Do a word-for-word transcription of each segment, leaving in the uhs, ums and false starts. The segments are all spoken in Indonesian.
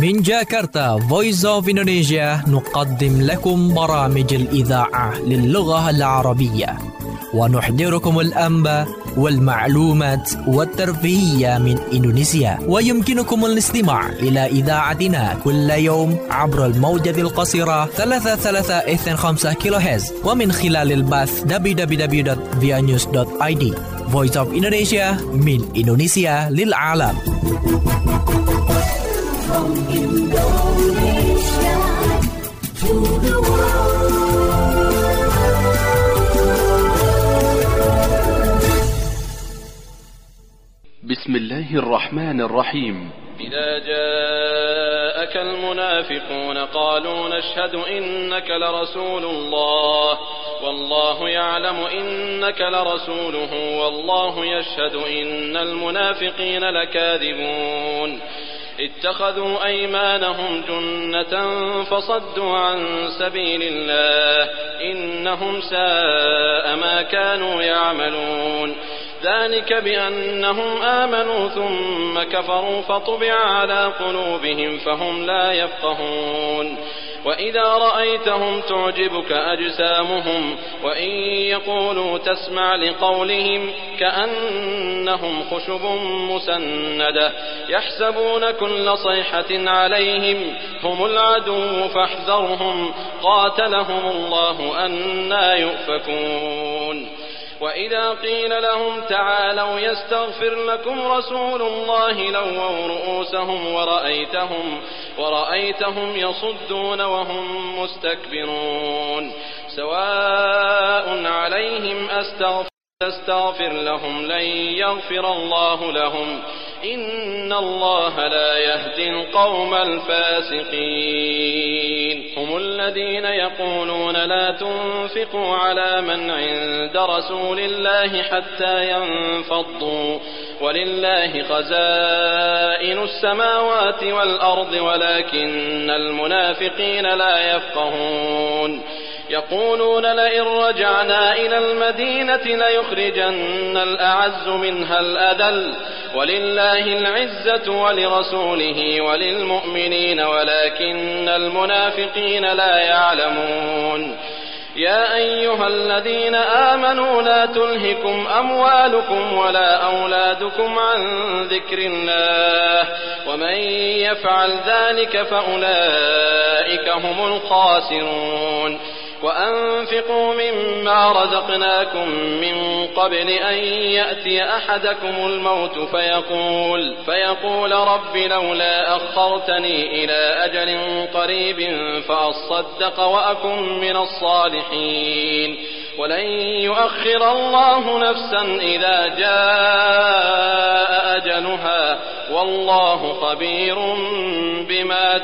من جاكرتا Voice of Indonesia نقدم لكم برامج الإذاعة للغة العربية ونحضركم الأنباء والمعلومات والترفيهية من إندونيسيا. ويمكنكم الاستماع إلى إذاعتنا كل يوم عبر الموجة القصيرة ثلاثة ثلاثة اثنين خمسة كيلو هرتز ومن خلال البث دبليو دبليو دبليو دوت via news دوت آي دي. Voice of Indonesia من إندونيسيا للعالم. From Indonesia to the world. بسم الله الرحمن الرحيم. إذا جاءك المنافقون قالوا نشهد إنك لرسول الله والله يعلم إنك لرسوله والله يشهد إن المنافقين لكاذبون اتخذوا أيمانهم جنة فصدوا عن سبيل الله إنهم ساء ما كانوا يعملون ذلك بأنهم آمنوا ثم كفروا فطبع على قلوبهم فهم لا يفقهون وإذا رأيتهم تعجبك أجسامهم وإن يقولوا تسمع لقولهم كأنهم خشب مسندة يحسبون كل صيحة عليهم هم العدو فاحذرهم قاتلهم الله أنى يؤفكون وإذا قيل لهم تعالوا يستغفر لكم رسول الله لووا رؤوسهم ورأيتهم ورأيتهم يصدون وهم مستكبرون سواء عليهم أستغفر تستغفر لهم لن يغفر الله لهم إن الله لا يهدي القوم الفاسقين هم الذين يقولون لا تنفقوا على من عند رسول الله حتى ينفضوا ولله خزائن السماوات والأرض ولكن المنافقين لا يفقهون يقولون لئن رجعنا إلى المدينة ليخرجن الأعز منها الأذل ولله العزة ولرسوله وللمؤمنين ولكن المنافقين لا يعلمون يا أيها الذين آمنوا لا تلهكم أموالكم ولا أولادكم عن ذكر الله ومن يفعل ذلك فأولئك هم الخاسرون وأنفقوا مما رزقناكم من قبل أن يأتي أحدكم الموت فيقول, فيقول رب لولا أخرتني إلى أجل قريب فأصدق وأكن من الصالحين ولن يؤخر الله نفسا إذا جاء أجلها والله خبير بما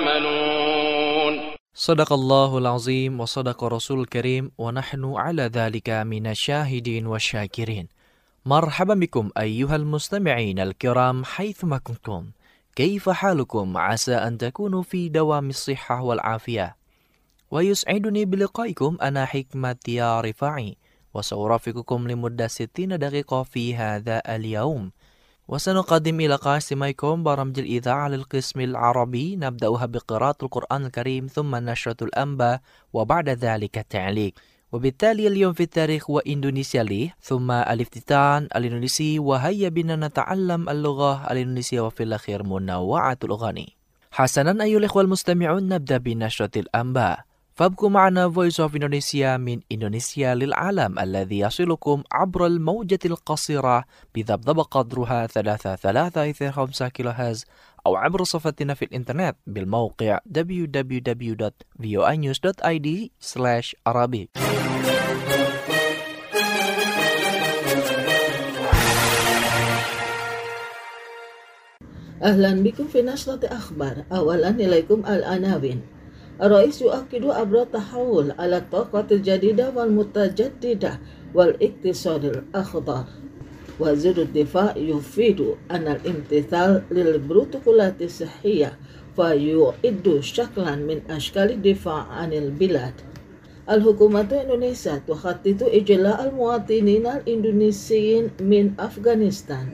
تعملون. Sadaqallahul azim wa sadaqa rasul karim wa nahnu ala dhalika minasyahidin wa syakirin. Marhaban bikum ayyuhal mustami'in al-kiram haythuma kuntum. Kaifa halukum asa an takunu fi dawamis sihhah wal afiyah. Wa yus'iduni biliqaikum ana hikmati ya rifa'i wa sawrafikukum limudda sittina daqiqa fi hadha al-yawm. وسنقدم إلى قاسميكم برامج الإذاعة للقسم العربي نبدأها بقراءة القرآن الكريم ثم نشرة الأنباء وبعد ذلك التعليق وبالتالي اليوم في التاريخ وإندونيسيا لي ثم الافتتان الإندونيسي وهيا بنا نتعلم اللغة الإندونيسية وفي الأخير منوعة الأغاني. حسنا أيها الإخوة المستمعون نبدأ بنشرة الأنباء فابقوا معنا Voice of Indonesia من إندونيسيا للعالم الذي يصلكم عبر الموجة القصيرة بذبذب قدرها ثلاثة ثلاثة اثنين خمسة كيلو هرتز أو عبر صفحتنا في الإنترنت بالموقع دبليو دبليو دبليو دوت فيو نيوز دوت آي دي سلاش عربي. أهلا بكم في نشرة أخبار. أولا إليكم العناوين. الرئيس يؤكد أمر التحول على الطاقة الجديدة والمتجددة والاقتصاد الأخضر. وزير الدفاع يفيد أن الامتثال للبروتوكولات الصحية فيعد شكلا من أشكال الدفاع عن البلاد. الحكومة الإندونيسية تخطط إجلاء المواطنين الإندونيسيين من أفغانستان.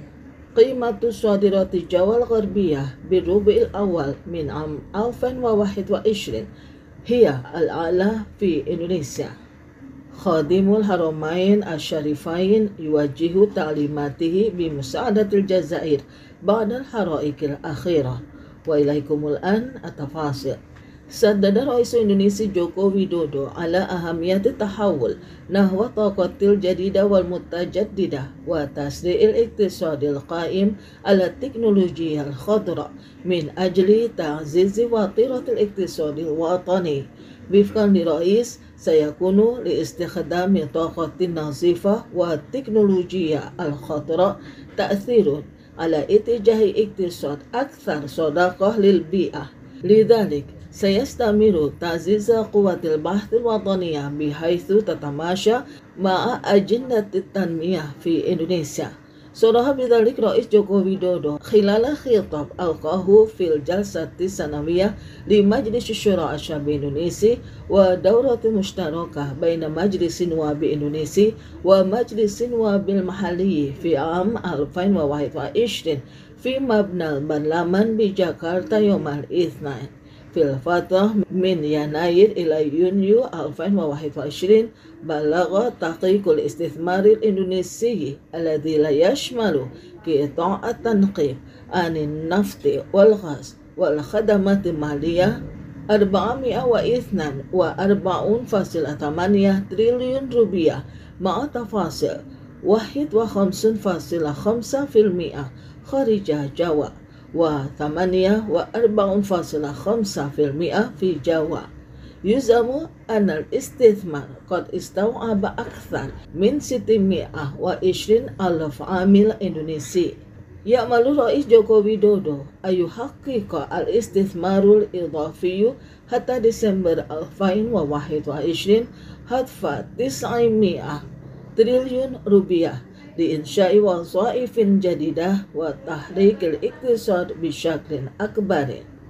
قيمة صادرات الجوة الغربية بالربع الأول من عام ألفين وواحد وعشرين هي الأعلى في إندونيسيا. خادم الحرمين الشريفين يوجه تعليماته بمساعدة الجزائر بعد الحرائق الأخيرة. وإليكم الآن التفاصيل. سدد رئيس إندونيسيا جوكو ويدودو على أهمية التحول نحو الطاقة الجديدة والمتجددة وتسريع الاقتصاد القائم على التكنولوجيا الخضراء من أجل تعزيز وتيرة الاقتصاد الوطني. وفقا للرئيس سيكون لاستخدام الطاقة النظيفة والتكنولوجيا الخضراء تأثير على اتجاه اقتصاد أكثر صداقة للبيئة. لذلك سيستمر تعزيز قوة البحث الوطنية بحيث تتماشى مع أجندة التنمية في إندونيسيا. صرح بذلك رئيس جوكو ويدودو خلال خطاب ألقاه في الجلسة السنوية لمجلس الشورى الشعبي الإندونيسي ودورة مشتركة بين مجلس النواب الإندونيسي ومجلس النواب المحلي في عام ألفين وواحد وعشرين في مبنى البرلمان بجاكرتا يوم الاثنين. في الفترة من يناير إلى يونيو ألفين وواحد وعشرين بلغ تحقيق الاستثمار الإندونيسي الذي لا يشمل قطاع التنقيب عن النفط والغاز والخدمات المالية أربعمائة واثنين وأربعين فاصلة ثمانية تريليون روبيا مع تفاصيل واحد وخمسين فاصلة خمسة بالمئة خارج جاوا وثمانية وأربعين فاصلة خمسة بالمئة في جاوا. يزعم أن الاستثمار قد استوعب أكثر من ستمائة وعشرين ألف عامل إندونيسي. يأمل رئيس جوكو ويدودو أن يحقق الاستثمار الإضافي حتى ديسمبر ألفين وواحد وعشرين هدف تسعمائة تريليون روبيا لإنشاء وظائف جديدة وتحريك الاقتصاد بشكل أكبر.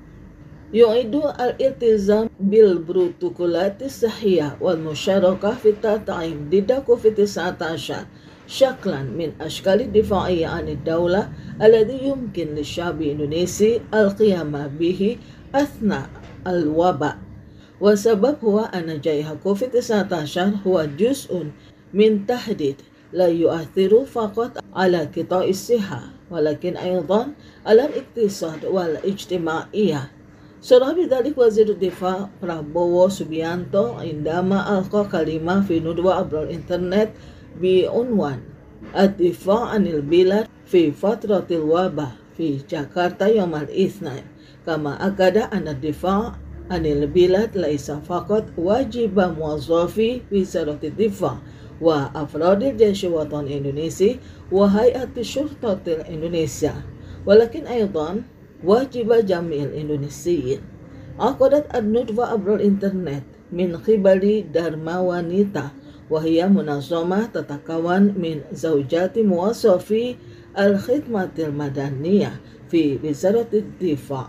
يعد الالتزام بالبروتوكولات الصحية والمشاركة في التطعيم ضد كوفيد تسعة عشر شكلا من أشكال الدفاع عن الدولة الذي يمكن للشعب الإندونيسي القيام به أثناء الوباء. وسبب هو أن جائحة كوفيد تسعة عشر هو جزء من تهديد لا يؤثر فقط على قطاع الصحة ولكن أيضا على الاقتصاد والاجتماعية. صرح بذلك وزير الدفاع براbowo Subianto عندما ألقى كلمة في ندوة عبر الإنترنت بعنوان الدفاع عن البلاد في فترة الوباء في جاكرتا يوم الاثنين. كما أكد أن الدفاع عن البلاد ليس فقط واجب موظفي وزارة الدفاع وأفراد الجيش الوطني الإندونيسي وهيئة الشرطة الإندونيسية ولكن أيضا واجب جميع الإندونيسيين. عقدت الندوة عبر الإنترنت من قبل دharma wanita وهي منظمة تتكون من زوجات موظفي الخدمة المدنية في وزارة الدفاع.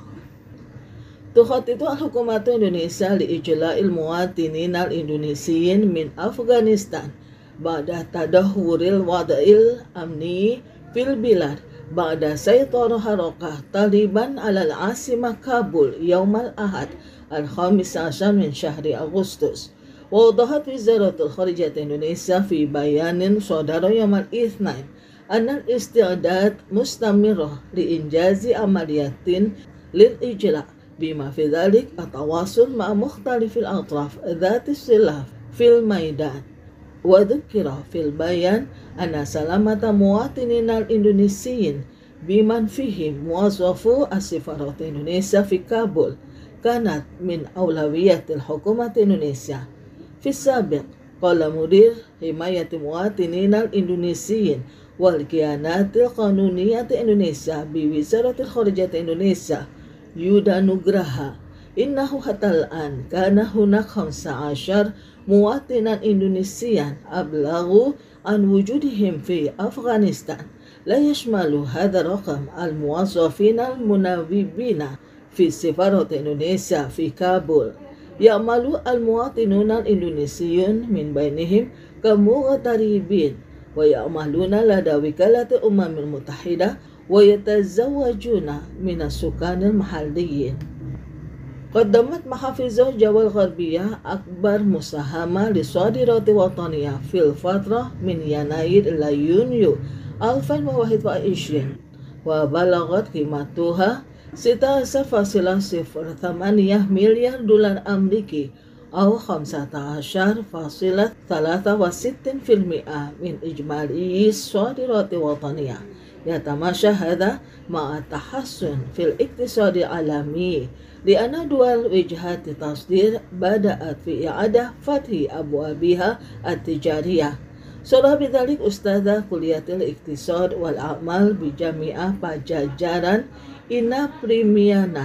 تخطط الحكومة الإندونيسية لإجلاء المواطنين الإندونيسيين من أفغانستان بعد تدهور الوضع الأمني في البلاد بعد سيطرة حركة طالبان على العاصمة كابول يوم الأحد الخامس عشر من شهر أغسطس. ووضحت وزارة الخارجية إندونيسيا في بيان صدر يوم الاثنين أن الاستعداد مستمرة لإنجاز عمليات للإجلاء بما في ذلك التواصل مع مختلف الأطراف ذات السلاح في الميدان. وذكر في البيان أن سلامة مواطنين الإندونيسيين بمن فيهم موظفو السفارة إندونيسيا في كابول كانت من أولويات الحكومة الإندونيسية. في السابق قال مدير حماية مواطنين الإندونيسيين والكيانات القانونية إندونيسيا بوزارة الخارجية إندونيسيا يودا نوغراها إنه حتى الآن كان هناك خمسة عشر مواطنا إندونيسيا أبلغوا عن وجودهم في أفغانستان. لا يشمل هذا الرقم الموظفين المناوبين في سفارة إندونيسيا في كابول. يعمل المواطنون الإندونيسيون من بينهم كمغتربين ويعملون لدى وكالة الأمم المتحدة ويتزوجون من السكان المحليين. قدمت محافظ جوا الغربية أكبر مساهمة لصادرات وطنية في الفترة من يناير إلى يونيو ألفين وواحد وعشرين، وبلغت قيمتها ستة عشر فاصلة صفر ثمانية مليار دولار أمريكي أو خمسة عشر فاصلة ثلاثة وستين بالمئة من إجمالي الصادرات الوطنية. يتماشى هذا مع التحسن في الاقتصاد العالمي، لأن دول وجهات التصدير بدأت في إعادة فتح أبوابها التجارية. صرح بذلك أستاذ كلية الاقتصاد والأعمال بجامعة باjajaran إنا بريميانا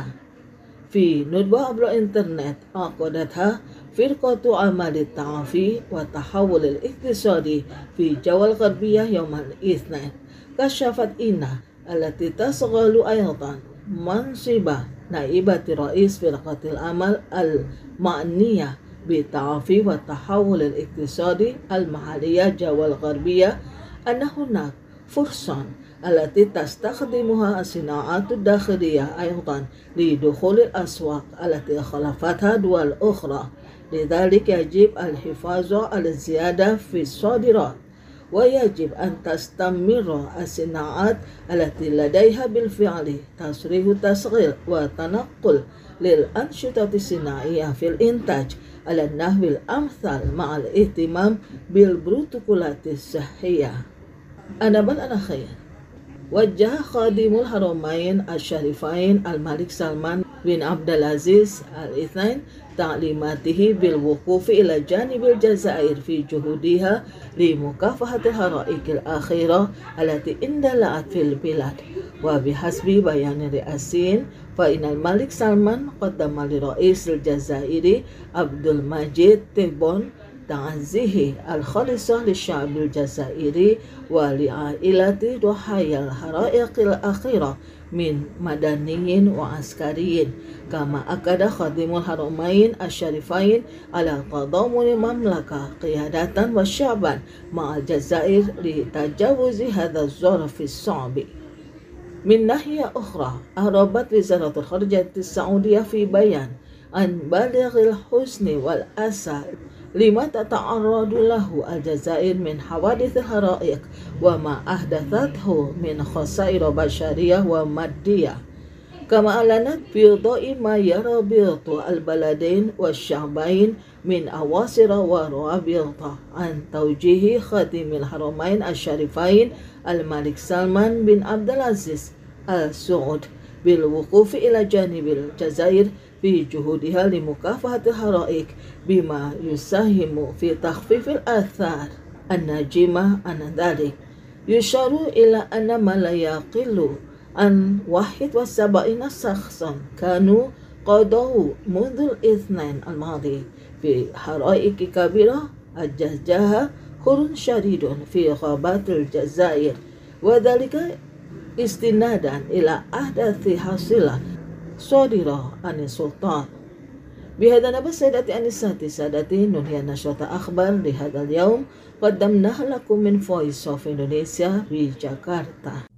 في ندوة عبر الإنترنت عقدتها فرقة عمل التعافي والتحول الاقتصادي في جوا الغربية يوم الاثنين. كشفت إنا التي تشغل أيضا منصب نائبة رئيس فرقة العمل المعنية بالتعافي والتحول الاقتصادي المحلية جوا الغربية أن هناك فرصة التي تستخدمها الصناعات الداخلية أيضا لدخول الأسواق التي خلفتها دول أخرى. لذلك يجب الحفاظ على الزيادة في الصادرات، ويجب أن تستمر الصناعات التي لديها بالفعل تصريح تشغيل وتنقل للأنشطة الصناعية في الإنتاج على النحو الأمثل مع الاهتمام بالبروتوكولات الصحية. أنا بل أنا خير. وجه خادم الحرمين الشريفين الملك سلمان بن عبد العزيز الاثنين تعليماته بالوقوف إلى جانب الجزائر في جهودها لمكافحة الحرائق الأخيرة التي اندلعت في البلاد. وبحسب بيان رئاسي فإن الملك سلمان قدم لرئيس الجزائر عبد المجيد تبون تعزيه الخالصة للشعب الجزائري ولعائلة ضحايا الحرائق الأخيرة من مدنيين وعسكريين. كما أكد خادم الحرمين الشريفين على تضامن المملكة قيادة وشعبا مع الجزائر لتجاوز هذا الظرف الصعب. من ناحية أخرى، أعربت وزارة الخارجية السعودية في بيان عن بالغ الحزن والأسى لما تتعرض له الجزائر من حوادث الحرائق وما أحدثته من خسائر بشرية ومادية. كما أعلنت في ضوء ما يربط البلدين والشعبين من أواصر وروابط عن توجيه خادم الحرمين الشريفين الملك سلمان بن عبد العزيز آل سعود بالوقوف إلى جانب الجزائر في جهودها لمكافحة الحرائق بما يساهم في تخفيف الآثار الناجمة عن ذلك. يشار إلى أن ما لا يقل عن واحد وسبعين شخصا كانوا قضوا منذ الاثنين الماضي في حرائق كبيرة أجهزها حر شديد في غابات الجزائر، وذلك استنادا إلى أحداث حاصلة صادرة عن السلطان. بهذا نبت سيداتي أنساتي سادتي ننهي نشرة أخبار لهذا اليوم قدمناها لكم من Voice of Indonesia بجاكرتا.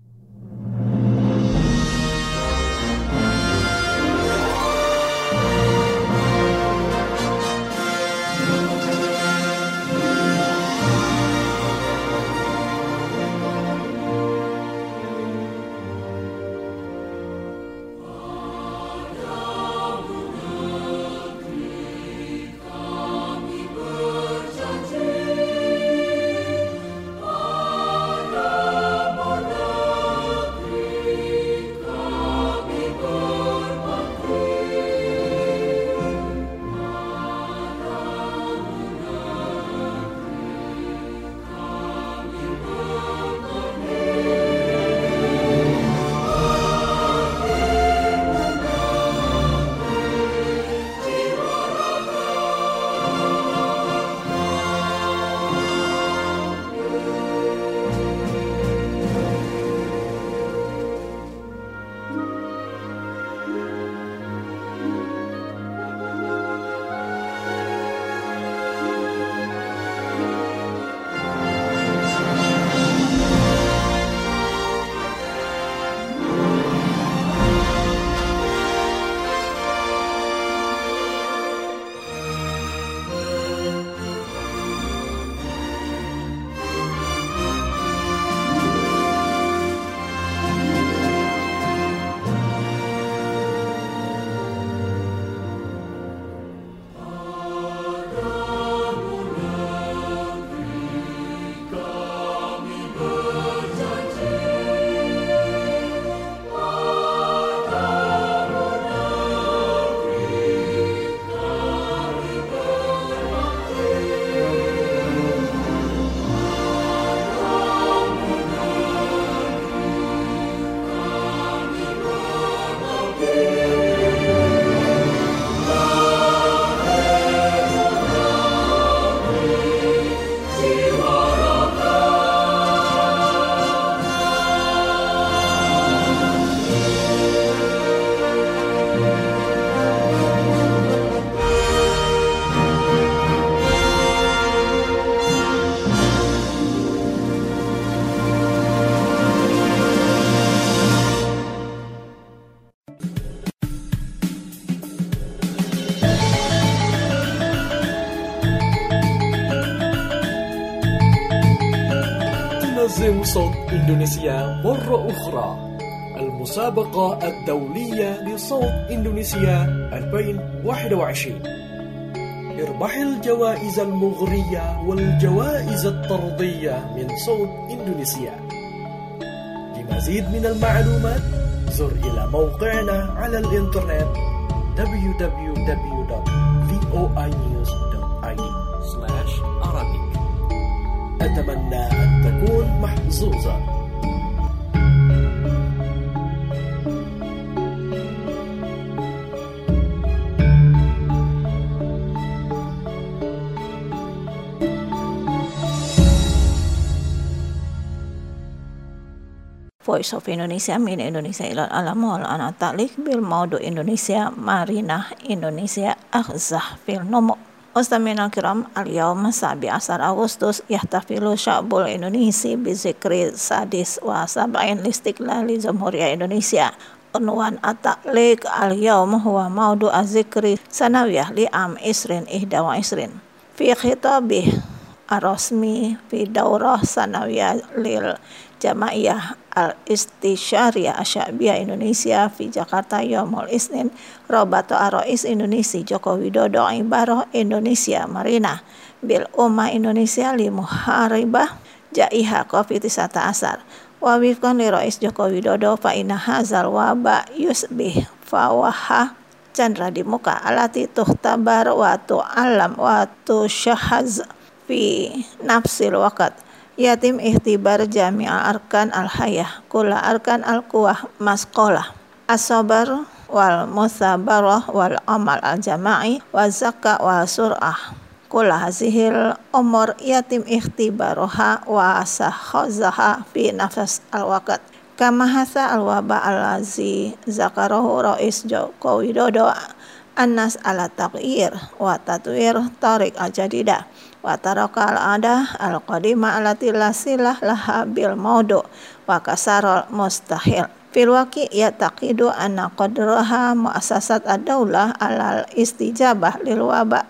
تنظم صوت إندونيسيا مرة أخرى المسابقة الدولية لصوت إندونيسيا ألفين وواحد وعشرين. اربح الجوائز المغرية والجوائز الطردية من صوت إندونيسيا. لمزيد من المعلومات زر إلى موقعنا على الإنترنت دبليو دبليو دبليو دوت في او اي نيوز دوت اي دي سلاش Arabic. أتمنى أن تكون محظوظا. Voice of Indonesia min Indonesia ilal alam wal ana ta'liq bil maudu Indonesia Marina Indonesia akhzah fil nomo. Mustamina kiram al-yawm sabi asar Agustus yahtafilu sya'bul Indonesia bi zikri sadis wa sab'in listiqlali Jamhuriyah Indonesia. Unwan at-ta'liq al-yawm huwa maudu az-zikri sanawiyah li am isrin ihda wa isrin. Fi khitabih ar-rasmi fi daurah sanawiyah lil Jamaiyah Al-Istisyariyah Asy'abiyah Indonesia fi Jakarta Yaumul Isnin Robato Ar-Rais Indonesia Joko Widodo Ibarah Indonesia Marina bil Ummah Indonesia li muharibah jaiha covid sembilan belas wa wifqan li Rais Joko Widodo fa inna hadzal waba yusbih fawaha chandra di muka alati tuhtabar wa tu'alam wa tusyahaz fi nafsil waqt yatim ihtibar jami'a arkan al-hayah kula arkan al-quwah masqolah as-sabar wal musabarah wal amal al-jama'i wa zakka wa sur'ah kula hazihil umur yatim ihtibaroha wa sahzaha fi nafas al-waqt kama hasa al-waba al-lazi zakarahu Rais Joko Widodo annas ala taqyir wa tatwir tariq al-jadidah wa taraka al-ada al-qadimah alati la silah laha bil maudu wa kasarul mustahil fil waqi yataqidu anna qadraha muassasat ad-daulah alal istijabah lil waba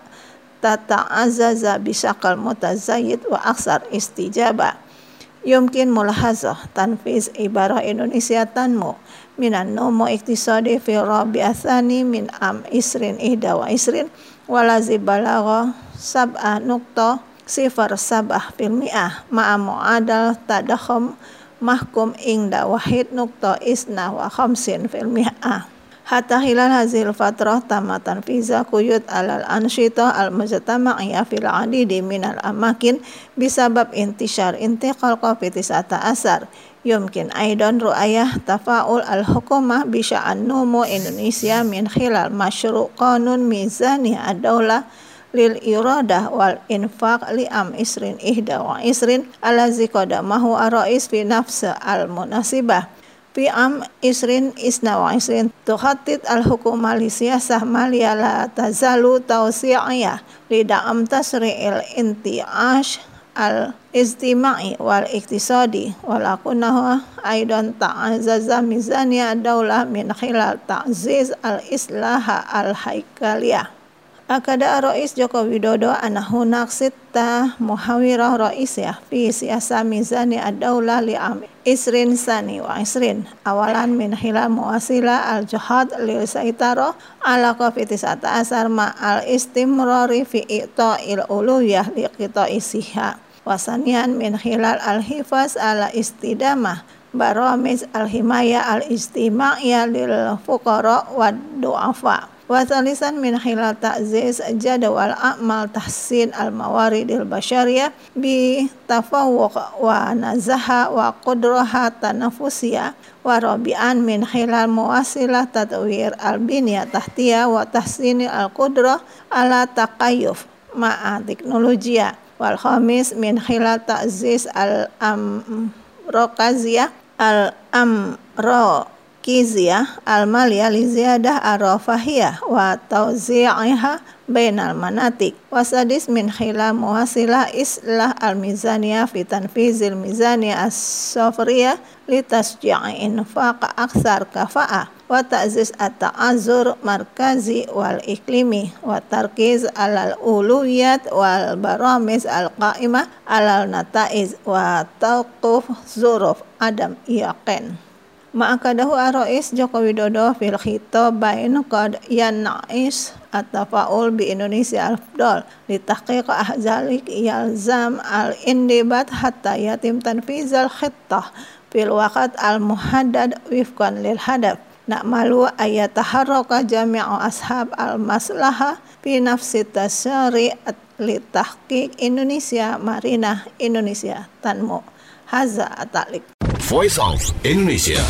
tata'azzaza bisaqal mutazayyid wa aksar istijabah yumkin mulahazah tanfiz ibarah Indonesia tanmu minan numu iktisadi fi rabi'atsani min am isrin ihda wa isrin walazi balagha sab'ah nukta sifar sab'ah fil mi'ah ma'a mu'adal tadakhum mahkum ingda wahid nukta isna wa khamsin fil mi'ah hatta hilal hazil fatrah tamatan fiza kuyut alal ansyita al mujtama'iyah fil adidi minal amakin bisabab intishar intiqal covid sembilan belas yumkin aidan ru'ayah tafa'ul al-hukumah bisya'an numu Indonesia min khilal masyru' qanun mizani ad-daulah lil iradah wal infaq li am isrin ihda wa isrin alazi qadamahu ar-rais fi nafsa al-munasibah fi am isrin isna wa isrin tukhattid al-hukumah li siyasah maliyah la tazalu tawsi'iyah li da'am tasri'il inti'ash al-ijtima'i wal iktisadi walakunahu aidan ta'azzaza mizaniya ad-daulah min khilal ta'ziz al-islaha al-haikaliyah. Akada Rais Joko Widodo anahu naqsitta muhawirah raisiyah fi siyasa mizani ad-daulah li am isrin sani wa isrin awalan min khilal muwasila al-jihad li saitaro ala covid sembilan belas ma al-istimrari fi i'ta'il uluwiyah li qita'i siha wasanian min khilal al-hifaz ala istidamah baramiz al-himayah al-ijtima'iyah lil fuqara wad du'afa wa thalisan min khilal ta'ziz jadwal a'mal tahsin al-mawaridil basyariyah bi tafawuq wa nazaha wa qudraha tanafusiyah wa rabi'an min khilal muwasilah tatwir al-binyah tahtiyah wa tahsin al-qudrah ala taqayyuf ma'a teknolojiyah wal khamis min khilal ta'ziz al-amrokaziyah al-amro kiziyah al-maliyah li ziyadah ar-rafahiyah wa tawzi'iha bainal manatik wasadis min khila muhasilah islah al-mizaniyah fi tanfizil mizaniyah as-safriyah litasji'i infaq aksar kafa'ah wa ta'ziz at-ta'azzur markazi wal iklimi wa tarkiz alal uluyat wal baramiz al-qa'imah alal nataiz wa tawquf zuruf adam yaqin. Ma'akadahu ar-Rais Joko Widodo fil khitabain qad yan'is at-tafa'ul bi Indonesia al-afdal li tahqiq ahzalik yalzam al-indibat hatta yatim tanfizal khittah fil waqt al-muhaddad wifqan lil hadaf. Na'malu ayataharraka jami'u ashab al-maslahah fi nafsi tasyari li tahqiq Indonesia Marinah Indonesia Tanmu. Haza atalik. Voice of Indonesia.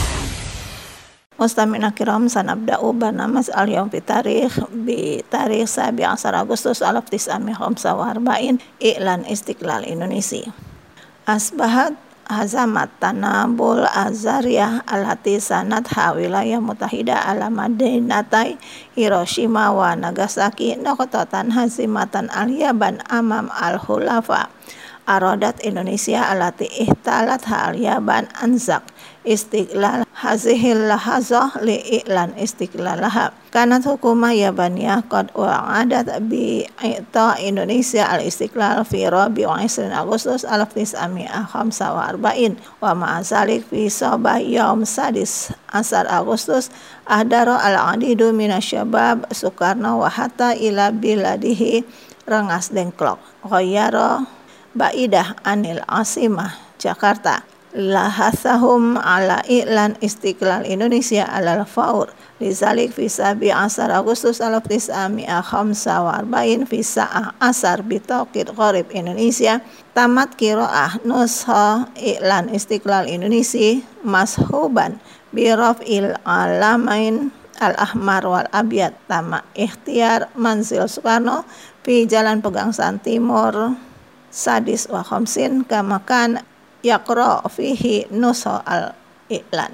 Mustamina kiram sanabda'u barnamas al-yawm fi tarikh bi tarikh sabi asar Agustus alaf tis'ami khamsa wa arba'in i'lan istiqlal Indonesia. Asbahat hazamat tanabul azariyah alati sanat ha wilayah mutahida ala madinatai Hiroshima wa Nagasaki noqtatan hazimatan al-Yaban amam al-hulafa. Arodat Indonesia alati ihtalat hal Yaban anzak istiqlal hazihil lahazah li i'lan istiqlalaha. Kanat hukumah Yabaniyah qad wa'adat bi ita Indonesia al-istiqlal fi rabi' wa isrin Agustus alaf tis'ami'ah khamsa wa arba'in wa ma'azalik fi sabah yaum sadis asar Agustus ahdara al-adidu minasyabab Soekarno wa hatta ila biladihi rengas dengklok ghayyara Baidah anil asimah Jakarta lahasahum ala i'lan istiqlal Indonesia alal faur lizalik fi sabi asar Agustus alaf tis'ami'ah khamsa wa arba'in fi sa'ah asar bitauqid gharib Indonesia tamat kiro'ah nusha i'lan istiqlal Indonesia mashuban biraf'il alamain al-ahmar wal abyad tama ikhtiar manzil Soekarno fi jalan Pegangsaan Timur sadis wa khamsin kamakan yakro fihi nuso al-i'lan.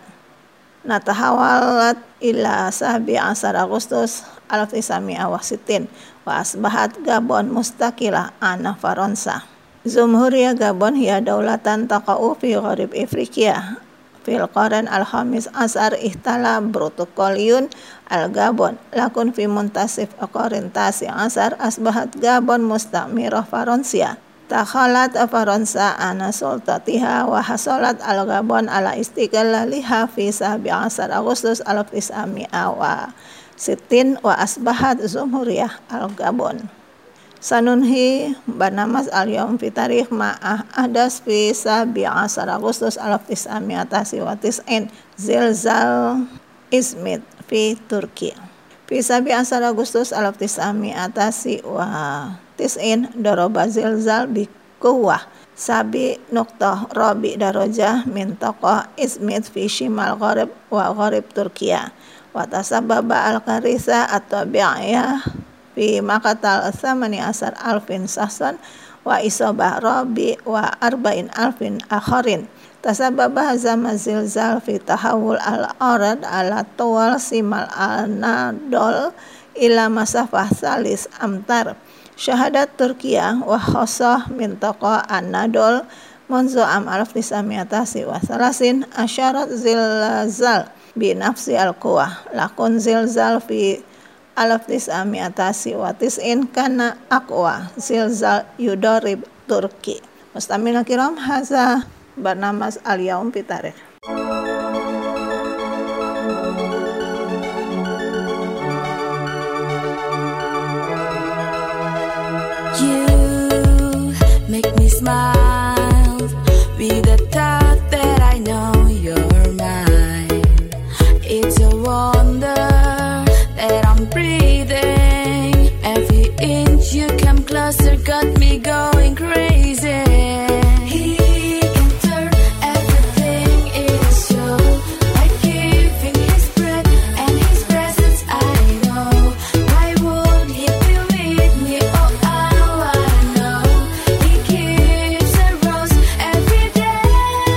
Natahawalat ila sabi asar Agustus alaf tis'ami'ah wa sittin wa asbahat Gabon mustaqila ana Faransa. Jumhuriyah Gabon hiya daulatan taqa'u fi gharib Afrika fil qaran al-khamis asar ihtala protokoliyun al-Gabon lakun fi muntasif aqarin tasi asar asbahat Gabon mustamirah Faransia. Takhalat Faransa ana sultatiha wa hasalat al-Gabon ala istiqlaliha fi sabi asar Agustus alaf tis'ami'ah wa sittin wa asbahat Jumhuriyah al-Gabon. Sanunhi barnamas al-yawm fi tarikh ma'ah ahdas fi sabi asar Agustus alaf tis'ami'ah wa tis'in zilzal Izmit fi Turki. Fi sabi asar Agustus alaf tis'ami'ah wa tis'in doroba zilzal bi kuwah sabi nuqtah rabi darajah min taqah Izmit fi shimal gharib wa gharib Turkiya wa tasababa al-karisa at-tabi'iyah fi maqatal thamani asar alfin sahsan wa isabah rabi wa arba'in alfin akharin. Tasababa hazama zilzal fi tahawul al-arad ala tawal simal al-nadol ila masafah salis amtar. Syahadat Turkiya wa khasah mintaqa an-nadol munzu am alaf tis'ami'ah wa salasin asyarat zilzal bi nafsi al-quwah lakun zilzal fi alaf tis'ami'ah wa tis'in kana aqwa zilzal yudorib Turki. Mustamina kiram haza barnamas al-yawm fi tarikh. Make me smile with the thought that I know you're mine. It's a wonder that I'm breathing. Every inch you come closer got me going crazy. He can turn everything into show by giving his breath and his presence. I know. Why would he be with me? Oh, I wanna know. He gives a rose every day.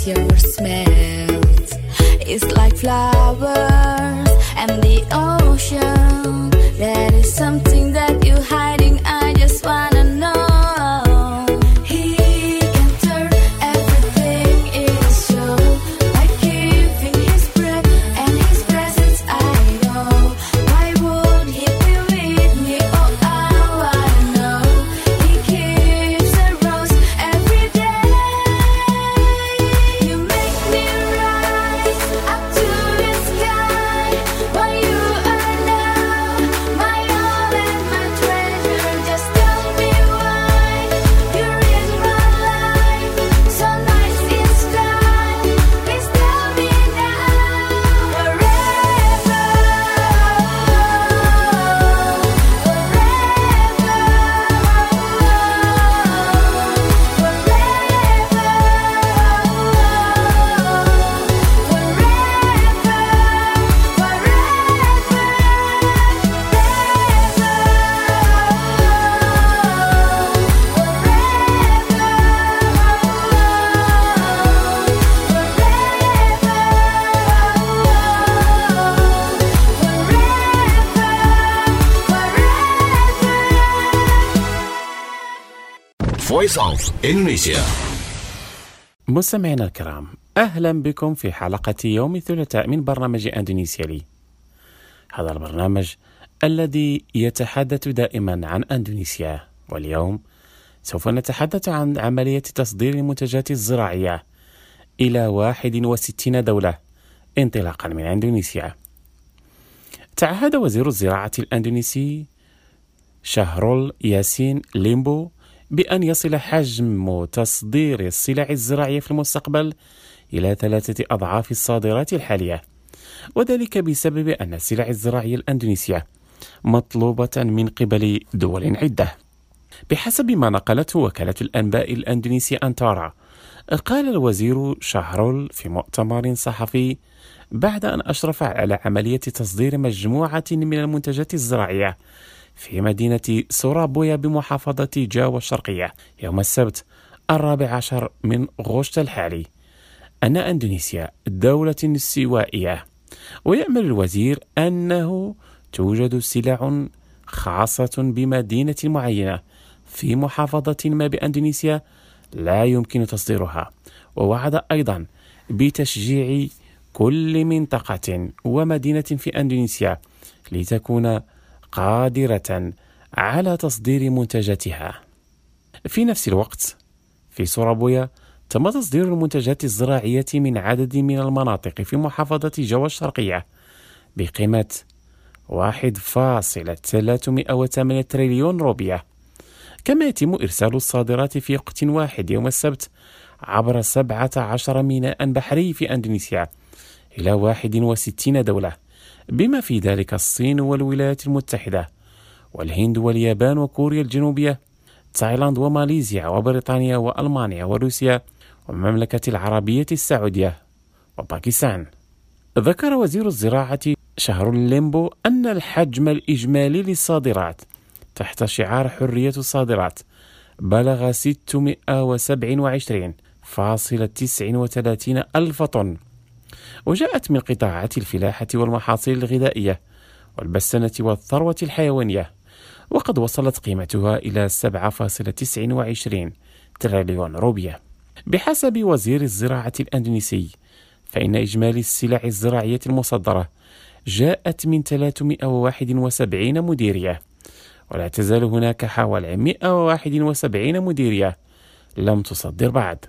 your smells. It's like flowers and the ocean. That is something that you're hiding. I just wanna know. He can turn everything into show by giving his breath and his presence. I know. Why would he be with me? Oh, I wanna know. He gives a rose every day. You make me rise up to the sky. While you are now my all and my treasure. Just tell me why you're in my life. So nice this time. Please tell me now. Forever, Voice of Indonesia. مستمعينا الكرام، أهلا بكم في حلقة يوم الثلاثاء من برنامج أندونيسيا لي. هذا البرنامج الذي يتحدث دائما عن أندونيسيا، واليوم سوف نتحدث عن عملية تصدير المنتجات الزراعية إلى واحد وستين دولة انطلاقا من أندونيسيا. تعهد وزير الزراعة الأندونيسي شهرول ياسين ليمبو بأن يصل حجم تصدير السلع الزراعية في المستقبل إلى ثلاثة أضعاف الصادرات الحالية، وذلك بسبب أن السلع الزراعية الأندونيسية مطلوبة من قبل دول عدة. بحسب ما نقلته وكالة الأنباء الأندونيسية أنتارا، قال الوزير شهرول في مؤتمر صحفي بعد أن أشرف على عملية تصدير مجموعة من المنتجات الزراعية في مدينة سورابويا بمحافظة جاوا الشرقية يوم السبت الرابع عشر من غشت الحالي، أن أندونيسيا دولة استوائية، ويأمل الوزير أنه توجد سلع خاصة بمدينة معينة في محافظة ما بأندونيسيا لا يمكن تصديرها، ووعد أيضا بتشجيع كل منطقة ومدينة في أندونيسيا لتكون قادرة على تصدير منتجاتها. في نفس الوقت في سورابويا تم تصدير المنتجات الزراعية من عدد من المناطق في محافظة جاوا الشرقية بقيمة واحد فاصلة ثلاثمائة وثمانية تريليون روبية. كما يتم إرسال الصادرات في وقت واحد يوم السبت عبر سبعة عشر ميناء بحري في أندونيسيا إلى واحد وستين دولة، بما في ذلك الصين والولايات المتحدة والهند واليابان وكوريا الجنوبية، تايلاند وماليزيا وبريطانيا وألمانيا وروسيا والمملكة العربية السعودية وباكستان. ذكر وزير الزراعة شهرول ليمبو أن الحجم الإجمالي للصادرات تحت شعار حرية الصادرات بلغ ستمائة وسبعة وعشرين فاصلة تسعة وثلاثين ألف طن، وجاءت من قطاعات الفلاحة والمحاصيل الغذائية والبسنة والثروة الحيوانية، وقد وصلت قيمتها إلى سبعة فاصلة تسعة وعشرين تريليون روبية. بحسب وزير الزراعة الأندونيسي، فإن إجمالي السلع الزراعية المصدرة جاءت من ثلاثمائة وواحد وسبعين مديرية، ولا تزال هناك حوالي مائة وواحد وسبعين مديرية لم تصدر بعد.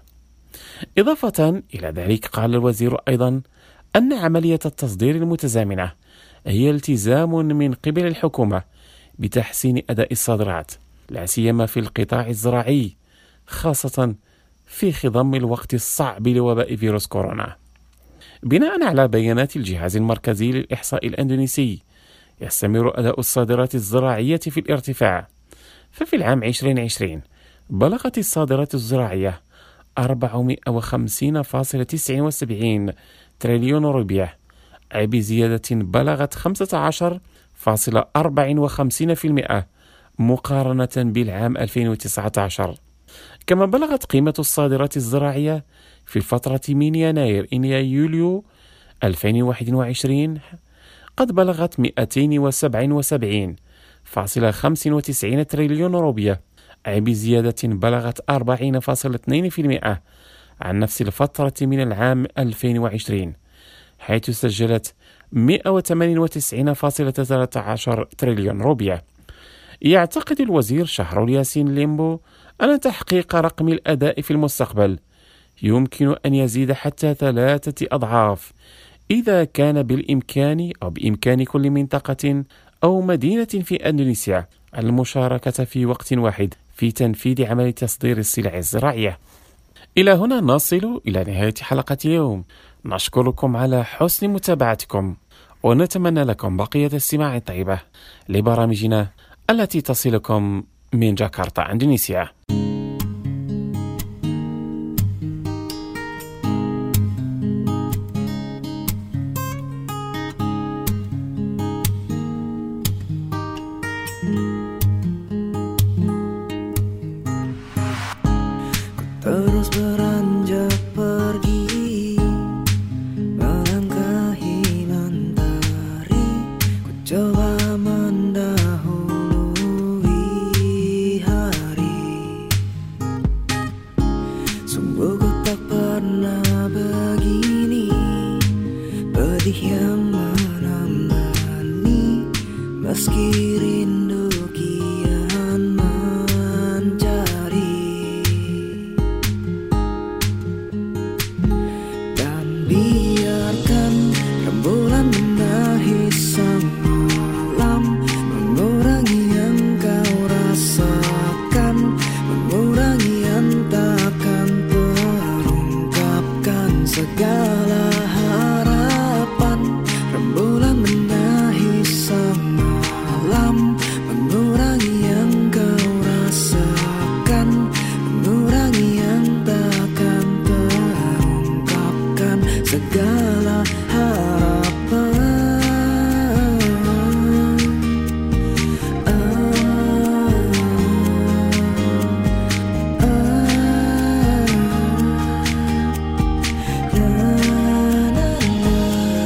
إضافة إلى ذلك، قال الوزير أيضا أن عملية التصدير المتزامنة هي التزام من قبل الحكومة بتحسين أداء الصادرات، لا سيما في القطاع الزراعي، خاصة في خضم الوقت الصعب لوباء فيروس كورونا. بناء على بيانات الجهاز المركزي للإحصاء الأندونيسي، يستمر أداء الصادرات الزراعية في الارتفاع، ففي العام ألفين وعشرين بلغت الصادرات الزراعية أربعمائة وخمسين فاصلة تسعة وسبعين تريليون روبية، أي بزيادة بلغت خمسة عشر فاصلة أربعة وخمسين بالمئة مقارنة بالعام ألفين وتسعة عشر. كما بلغت قيمة الصادرات الزراعية في الفترة من يناير إلى يوليو ألفين وواحد وعشرين قد بلغت مئتين وسبعة وسبعين فاصلة خمسة وتسعين تريليون روبية، أي بزيادة بلغت أربعين فاصلة اثنين بالمئة عن نفس الفترة من العام ألفين وعشرين، حيث سجلت مئة وثمانية وتسعين فاصلة ثلاثة عشر تريليون روبية. يعتقد الوزير شهرول ياسين ليمبو أن تحقيق رقم الأداء في المستقبل يمكن أن يزيد حتى ثلاثة أضعاف إذا كان بالإمكان أو بإمكان كل منطقة أو مدينة في إندونيسيا المشاركة في وقت واحد في تنفيذ عملية تصدير السلع الزراعية. إلى هنا نصل إلى نهاية حلقة اليوم. نشكركم على حسن متابعتكم ونتمنى لكم بقية السماع الطيبة لبرامجنا التي تصلكم من جاكرتا إندونيسيا. Terus beranjak pergi, melangkahi mentari, ku coba mendahului hari. Sungguh ku tak pernah begini, pedih yang menemani, meski rindu kian mencari. Biarkan rembulan menangis sang malam, mengurangi yang kau rasakan, mengurangi yang takkan terungkapkan segala harapan. Rembulan menangis sang malam, mengurangi yang kau rasakan, mengurangi yang takkan terungkapkan segala harapan. Ah, ah, la, la, la.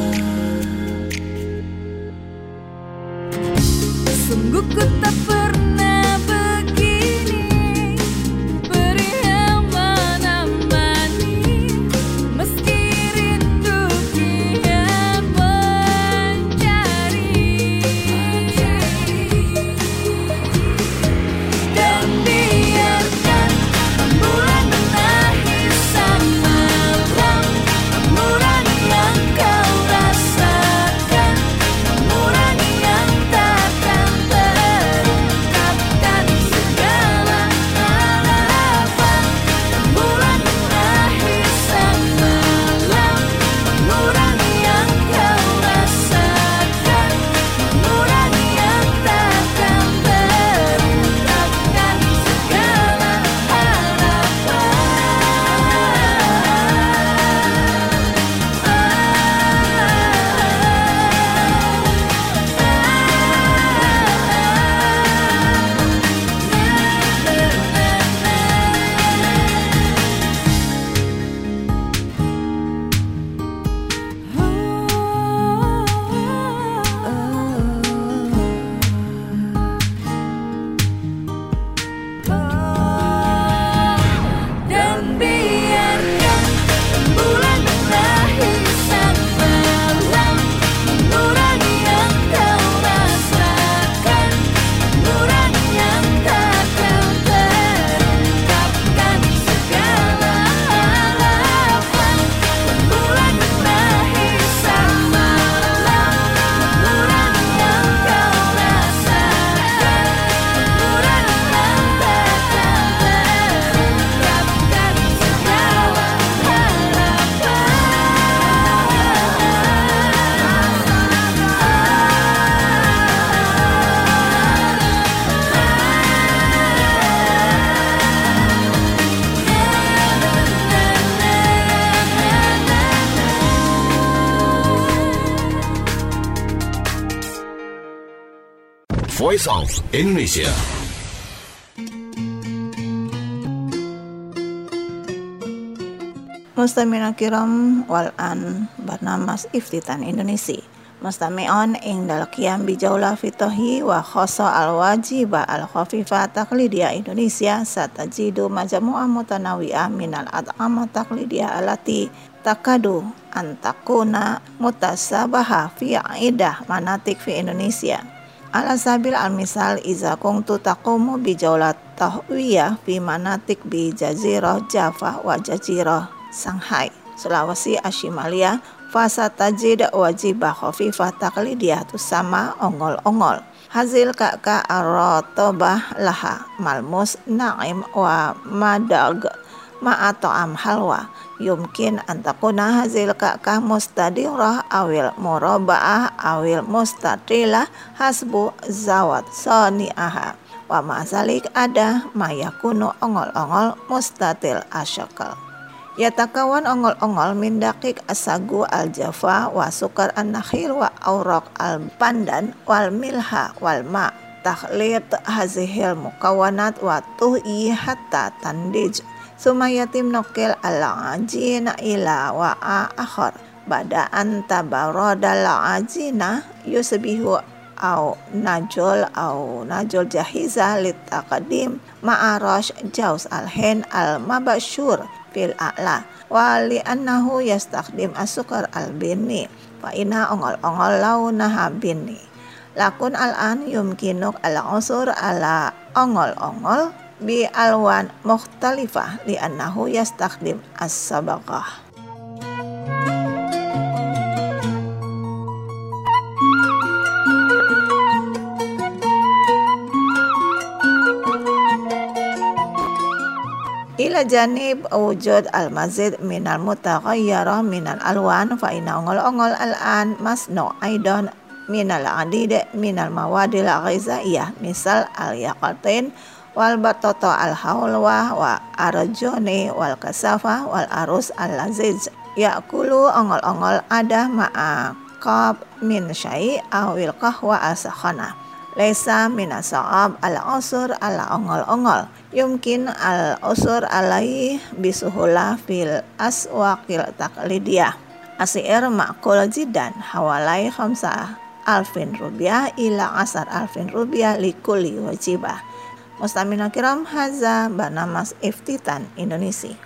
Sungguh ku tak pernah begini, beri yang menemani, meski rindu kian mencari. Dan biarkan rembulan menangis sang malam, mengurangi yang kau rasakan, mengurangi yang takkan terungkapkan segala harapan. Rembulan menangis sang malam, mengurangi yang kau rasakan, mengurangi yang takkan terungkapkan segala harapan. Dan biarkan rembulan menangis sang malam, mengurangi yang kau rasakan, mengurangi yang takkan terungkapkan segala harapan. Rembulan menangis sang malam, mengurangi yang kau rasakan, mengurangi yang takkan terungkapkan segala Voice of Indonesia. Mustamina kiram wal an barnamas iftitan Indonesia. Mustami'on ing dalakiam bijaula fitohi wa khoso al-wajiba al-khafifa taklidiyah Indonesia satajidu majamu'ah mutanawiyah minal at'amah taklidiyah alati takadu antakuna mutasabaha fi aidah manatik fi Indonesia. Ala sabil al-misal iza kungtu taqumu bijaulat tahwiyah fi manatik bi jazirah Java wa jazirah Shanghai Sulawesi Ashimalia fasa tajid wajibah khafifah taklidiyah tu sama ongol-ongol hazil kaka arotobah laha malmus naim wa madag ma'ato'am halwa yumkin antakuna hazil kaka mustadirah awil muraba'ah awil mustatilah hasbu zawat soni'aha wa ma'zalik ada mayakunu ongol-ongol mustatil asyakal. Yatakawan ongol-ongol min dakik asagu al-jafa wa sukar an-nakhil wa auraq al-pandan wal milha wal ma takhlit hazihil mukawanat wa tuhi hatta tandij sumayatim nokil al-ajina ila wa akhar badaan tabarodal ajina yusbihu au najul au najul jahiza litaqadim ma'arash jaus al-hen al-mabasyur fil a'la wa li annahu yastakhdim asukar al-binni fa inna ongol-ongol launaha binni lakun al-an yumkinuk al-usur ala ongol-ongol bi alwan mukhtalifah li annahu yastakhdim as-sabaqah. Ila janib wujud al-mazid minal mutaghayyarah minal alwan fa inna ongol-ongol al-an masnu aidan minal adid minal mawadil ghizaiyah misal al-yaqatin wal batoto al-hawlwah wa arjoni wal kasafa wal arus al-laziz yakulu ongol-ongol ada ma'aqab min syai' awil qahwa as-sakhana laisa minasa'ab al-usur ala ongol-ongol yumkin al-usur alai bisuhula fil aswaqil taklidiyah asir ma'kul jidan hawalai khamsah alfin rupiah ila asar alfin rupiah likuli wajibah. Mustamina kiram haza banamas iftitan Indonesia.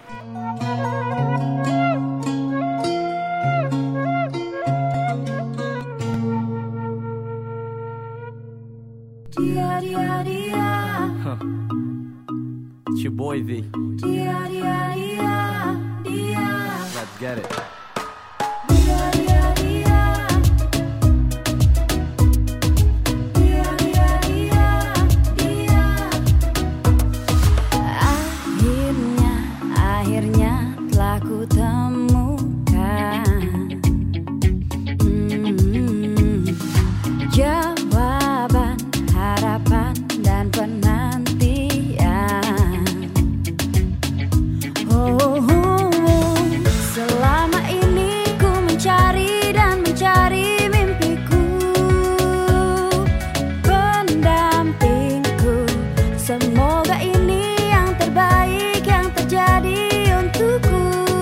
Dia dia dia. Huh. It's your boy V. Dia dia dia dia. Let's get it. Dia dia dia. Dia dia dia dia. Akhirnya akhirnya telah ku temukan hmm, jawaban harapan dan penantian. Oh, oh, oh. Selama ini ku mencari dan mencari mimpiku, pendampingku. Semoga ini yang terbaik yang terjadi untukku.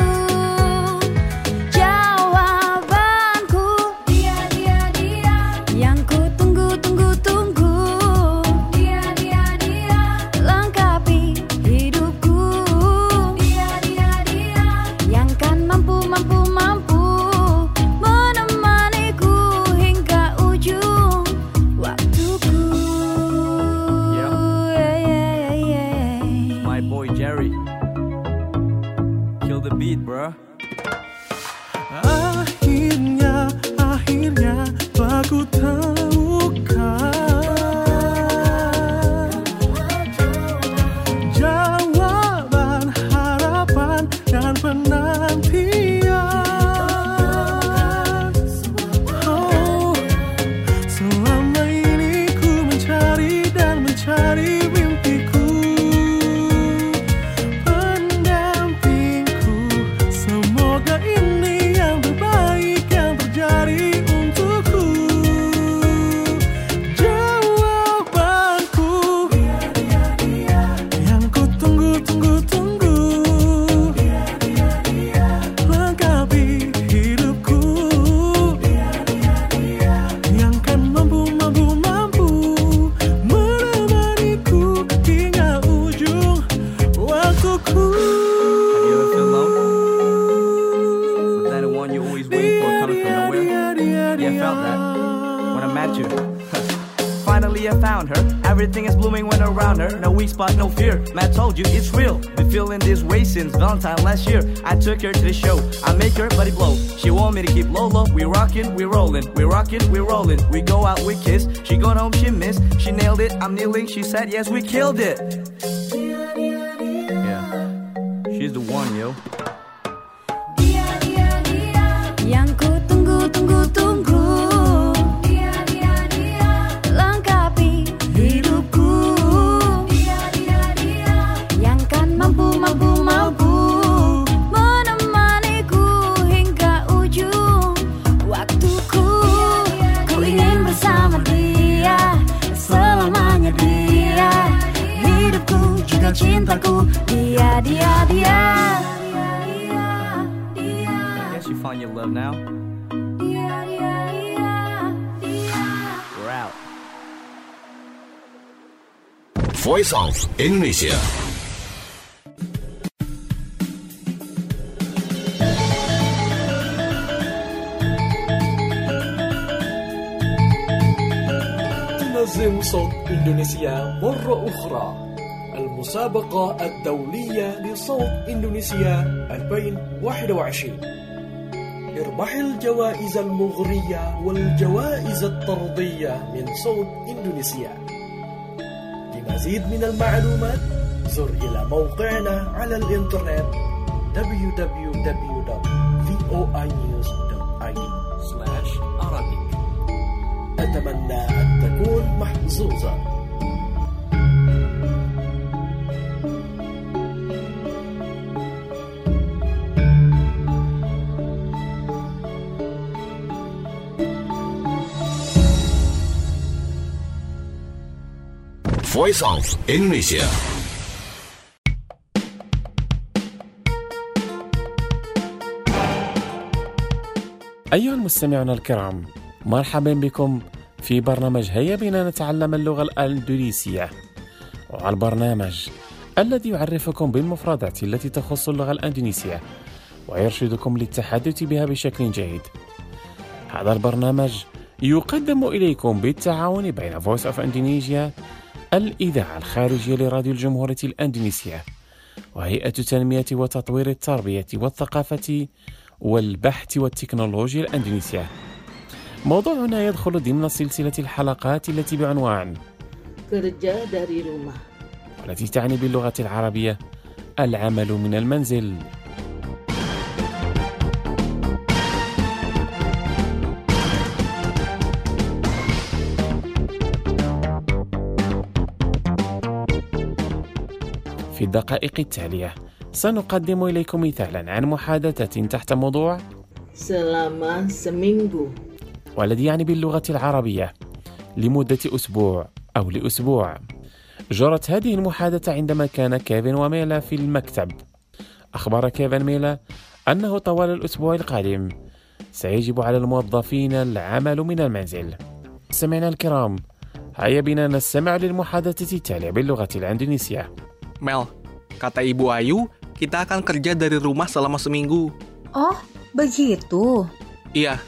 Jawabanku dia dia dia yang ku tunggu tunggu tunggu. Dia dia dia lengkapi hidupku. Dia dia dia yang kan mampu mampu mampu menemaniku hingga ujung waktuku. Yeah. Yeah, yeah, yeah. My boy Jerry. Kill the beat, bro. Akhirnya, akhirnya telah ku temukan jawaban harapan dan penantian. Oh, selama ini ku mencari dan mencari mimpiku, pendampingku. Semoga ini yang terbaik yang terjadi untukku. felt that when I met you. Finally I found her. Everything is blooming when around her. No weak spot, no fear. Matt told you it's real. Been feeling this way since Valentine last year. I took her to the show. I make her body blow. She want me to keep low low. We rockin', we rollin'. We rockin', we rollin'. We go out, we kiss. She gone home, she missed. She nailed it. I'm kneeling. She said yes, we killed it. Yeah, she's the one, yo. Yang ku tunggu, tunggu, tunggu. Dia, dia, dia. Lengkapi hidupku. Dia, dia, dia. Yang kan mampu, mampu, mampu menemaniku hingga ujung waktuku. Ku ingin bersama dia, selamanya dia. Hidupku juga cintaku. Dia, dia, dia. You find your love now? We're out. Voice of Indonesia. تنظم صوت إندونيسيا مرة أخرى المسابقة الدولية لصوت إندونيسيا ألفين وواحد وعشرين. اربح الجوائز المغرية والجوائز الطردية من صوت إندونيسيا. لمزيد من المعلومات زر إلى موقعنا على الإنترنت دبليو دبليو دبليو دوت فوي نيوز دوت آي دي سلاش عربي. أتمنى أن تكون محظوظا. Voice of Indonesia. أيها المستمعون الكرام، مرحبا بكم في برنامج هيا بنا نتعلم اللغة الأندونيسية، وعلى البرنامج الذي يعرفكم بالمفردات التي تخص اللغة الأندونيسية ويرشدكم للتحدث بها بشكل جيد. هذا البرنامج يقدم إليكم بالتعاون بين Voice of Indonesia، الإذاعة الخارجية لراديو الجمهورية الأندونيسية، وهيئة تنمية وتطوير التربية والثقافة والبحث والتكنولوجيا الأندونيسية. موضوعنا يدخل ضمن سلسلة الحلقات التي بعنوان Kerja dari rumah، والتي تعني باللغة العربية العمل من المنزل. في الدقائق التالية سنقدم إليكم مثالا عن محادثة تحت موضوع selama seminggu، والذي يعني باللغة العربية لمدة أسبوع أو لأسبوع. جرت هذه المحادثة عندما كان كيفن وميلا في المكتب. أخبر كيفن ميلا أنه طوال الأسبوع القادم سيجب على الموظفين العمل من المنزل. سمعنا الكرام، هيا بنا نستمع للمحادثة التالية باللغة الإندونيسية. Mel, kata Ibu Ayu, kita akan kerja dari rumah selama seminggu. Oh, begitu? Iya.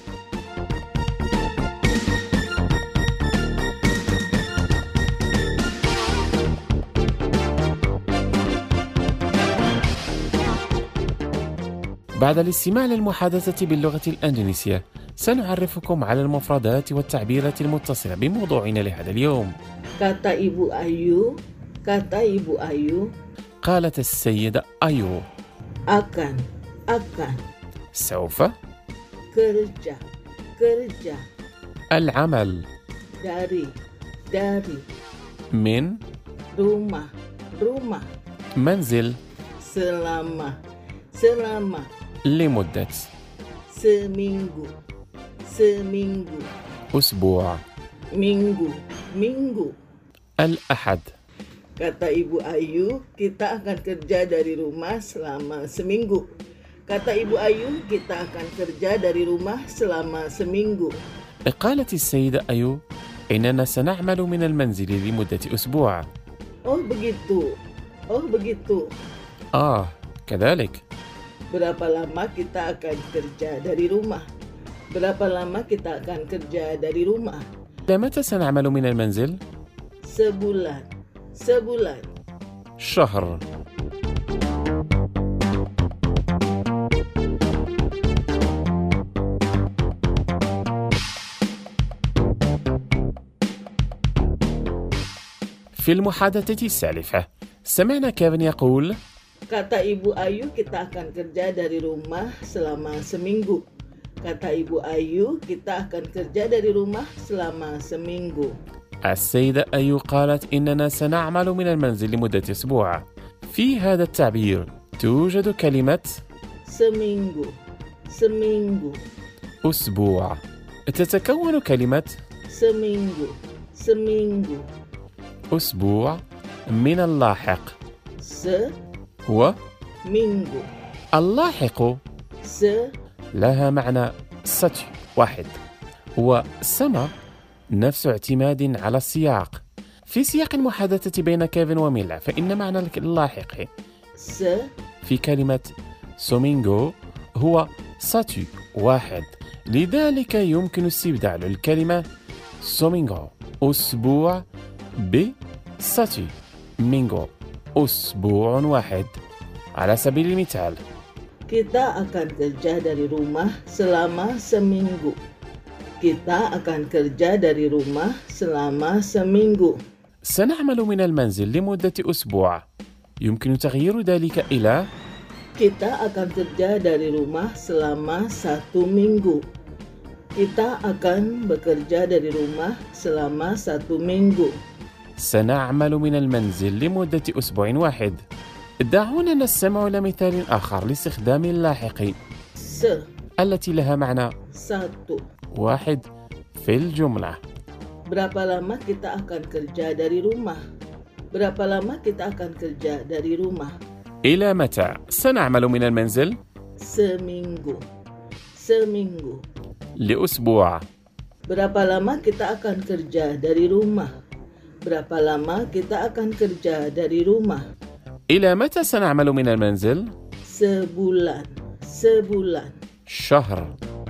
بعد الاستماع للمحادثة باللغة الأندونيسية سنعرفكم على المفردات والتعبيرات المتصلة بموضوعنا لهذا اليوم. Kata Ibu Ayu, kata Ibu Ayu, قالت السيدة أيو akan, akan, سوف kerja, kerja, العمل dari, dari, من rumah, rumah, منزل selama, selama, لمدة seminggu, seminggu, أسبوع minggu, minggu. الأحد. Kata Ibu Ayu, kita akan kerja dari rumah selama seminggu. Kata Ibu Ayu, kita akan kerja dari rumah selama seminggu. قالت السيدة أيو إننا سنعمل من المنزل لمدة أسبوع. Oh begitu, oh begitu. آه كذلك. Berapa lama kita akan kerja dari rumah? Berapa lama kita akan kerja dari rumah? إلى متى سنعمل من المنزل؟ Sebulan. Sebulan. شهر. في المحادثة السالفة سمعنا كيفن يقول Kata Ibu Ayu, kita akan kerja dari rumah selama seminggu. Kata Ibu Ayu, kita akan kerja dari rumah selama seminggu. السيدة أيو قالت إننا سنعمل من المنزل لمدة أسبوع. في هذا التعبير توجد كلمة Seminggu. Seminggu. أسبوع. تتكون كلمة Seminggu. Seminggu. أسبوع من اللاحق Se. هو Minggu. اللاحق Se. لها معنى سطح واحد، وسما نفس اعتماد على السياق. في سياق المحادثة بين كيفن وميلا فإن معنى اللاحق Se. في كلمة سومينغو هو سطح واحد، لذلك يمكن استبدال الكلمة سومينغو أسبوع ب سطح مينغو أسبوع واحد. على سبيل المثال Kita akan kerja dari rumah selama seminggu. Kita akan kerja dari rumah selama seminggu. سنعمل من المنزل لمدة أسبوع. يمكن تغيير ذلك إلى Kita akan kerja dari rumah selama satu minggu. Kita akan bekerja dari rumah selama satu minggu. سنعمل من المنزل لمدة أسبوع واحد. دعونا نستمع إلى مثال آخر لاستخدام اللاحق Se. التي لها معنى Satu. واحد في الجملة. Berapa lama kita akan kerja dari rumah? Berapa lama kita akan kerja dari rumah? إلى متى سنعمل من المنزل؟ Seminggu. Seminggu. لأسبوع. Berapa lama kita akan kerja dari rumah? Berapa lama kita akan kerja dari rumah? إلى متى سنعمل من المنزل؟ Sebulan. Sebulan. شهر.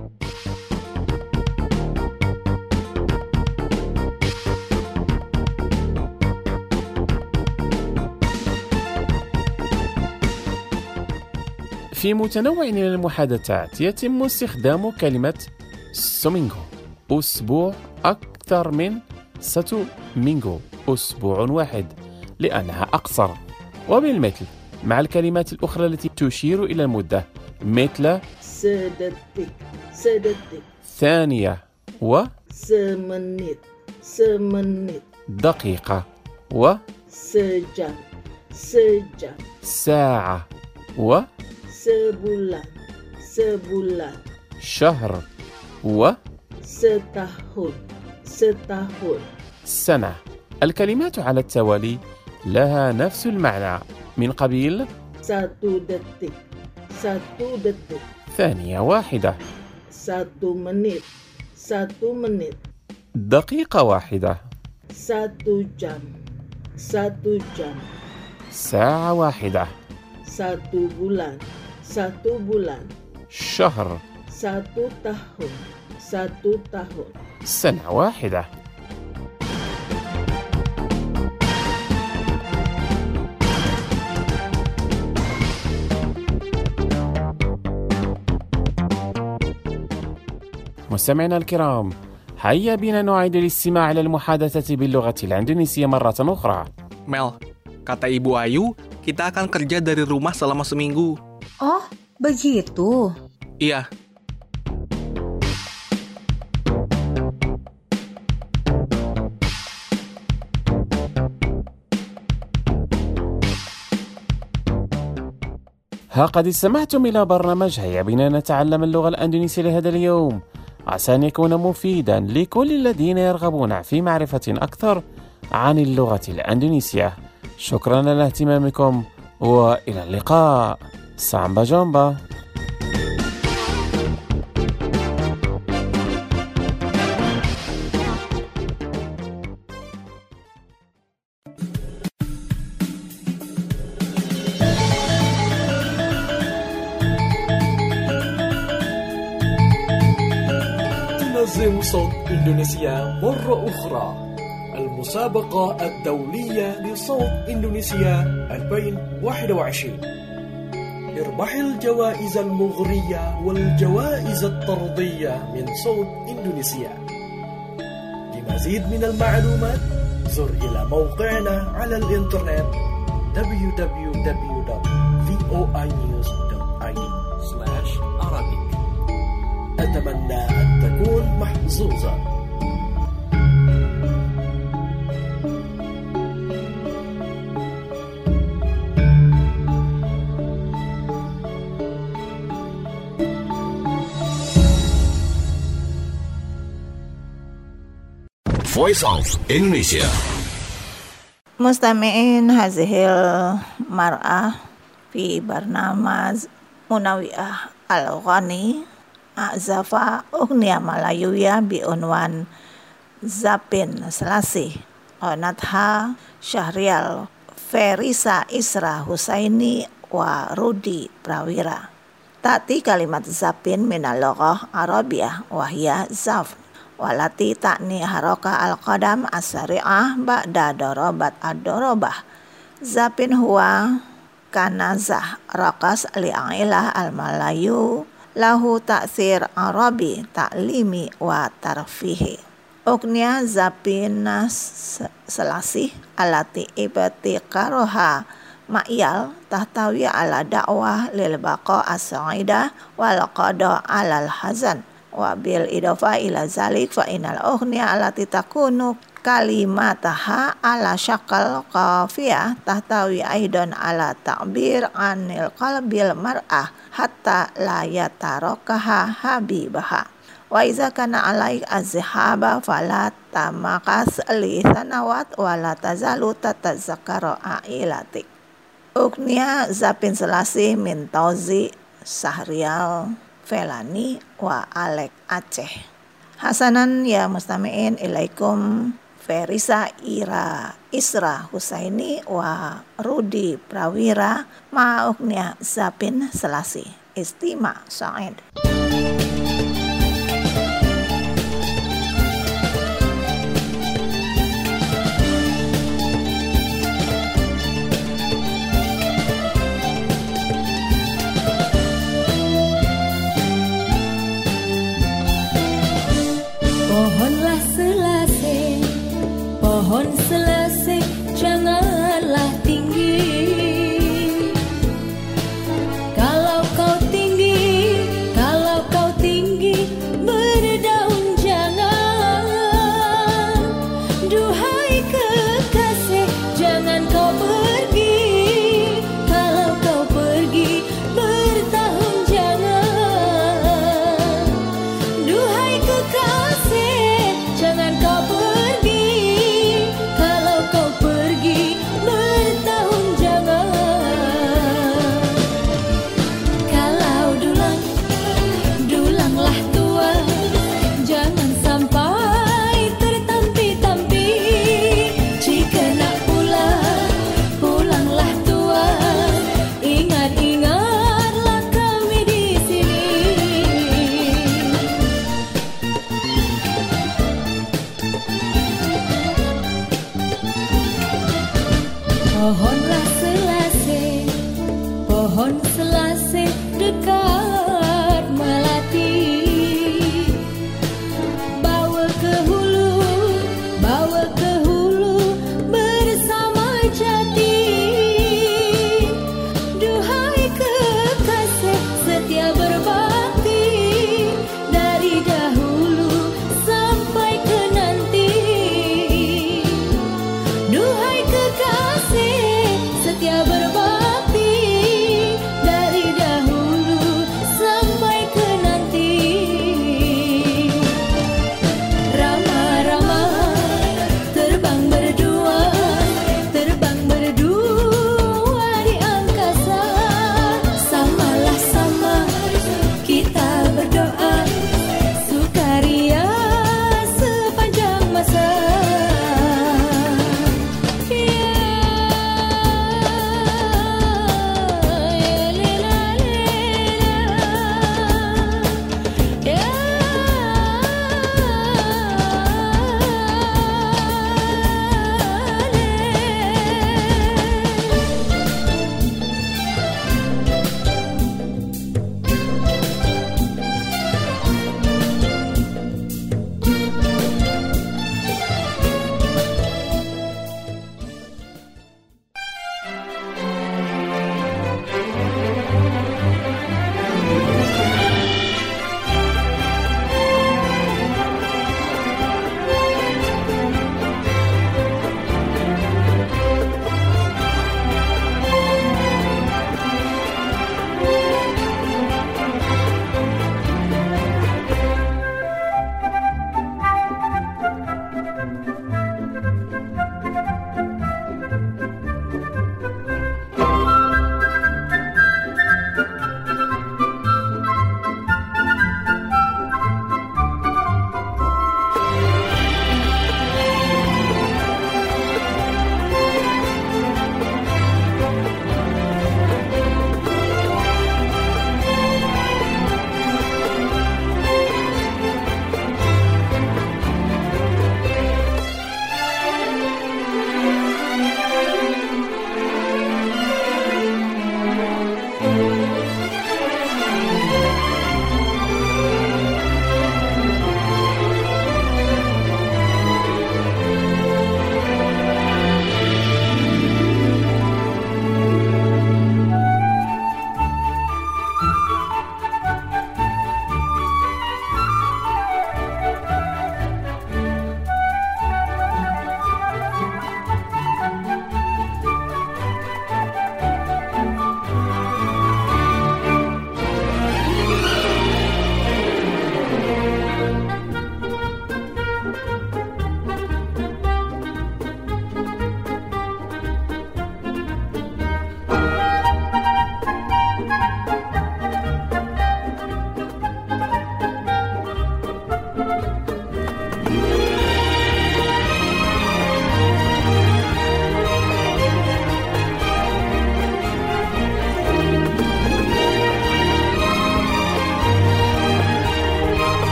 في متنوع من المحادثات يتم استخدام كلمة سومينغو أسبوع أكثر من ساتو مينغو أسبوع واحد لأنها أقصر، وبالمثل مع الكلمات الأخرى التي تشير إلى المدة مثل Sedetik. Sedetik. ثانية و Semenit. Semenit. دقيقة و Sejam. Sejam. ساعة و Sebulan. Sebulan. شهر و Setahun. Setahun. سنة. الكلمات على التوالي لها نفس المعنى من قبيل Satu detik. Satu detik. ثانية واحدة، Satu menit. Satu menit. دقيقة واحدة، Satu jam. Satu jam. ساعة واحدة، Satu bulan. Satu bulan. شهر، Satu tahun. Satu tahun. سنة واحدة. مستمعينا الكرام، هيا بنا نعيد الاستماع إلى المحادثة باللغة الإندونيسية مرة أخرى. Mel, kata Ibu Ayu, kita akan kerja dari rumah selama seminggu. Oh, begitu. Iya. ها قد استمعتم إلى برنامج هيا بنا نتعلم اللغة الإندونيسية لهذا اليوم، عسى أن يكون مفيدا لكل الذين يرغبون في معرفة أكثر عن اللغة الإندونيسية. شكرا لاهتمامكم وإلى اللقاء. سامبا جامبا. تنظم صوت إندونيسيا مرة أخرى المسابقة الدولية لصوت إندونيسيا ألفين وواحد وعشرين. اربح الجوائز المغرية والجوائز الطردية من صوت إندونيسيا. لمزيد من المعلومات زر إلى موقعنا على الإنترنت دبليو دبليو دبليو دوت voinews دوت i d سلاش Arabic. أتمنى أن تكون محظوظا. Voice of Indonesia. مستمعين، هذه المرأة في برنامج منوئة الغني أعزف أغنية ملايوية بعنوان Zapin Selasih. غنتها شهريال Ferisa Isra Husaini ورودي براويرا. تأتي كلمة Zapin من اللغة العربية وهي زف walati takni haroka al-qadam as-sari'ah ba'da dorobat ad-dorobah. Zapin huwa kanazah rakas li'ailah al-malayu lahu ta'thir arabi ta'limi wa tarfihi. Ugnia Zapin Selasih alati ibtikaroha ma'yal tahtawi ala da'wah lil baqa as-sa'idah wal qada alal hazan. Wabil idofa ila zalik fa inal ughniya allati takunu kalimataha ala syakal qafiyah tahtawi aidan ala ta'bir anil qalbil mar'ah hatta la yatarakaha habibaha. Wa iza kana alaik azhaba fala tamakas li sanawat wala tazalu tatazakaro ailatik. Ugnia Zapin Selasih min Tauzi Sahrial Felani wa Alek Aceh. Hasanan ya mustami'in ilaikum Ferisa Ira Isra Husaini wa Rudi Prawira ma'ugnia Zapin Selasih. Istima Sa'id.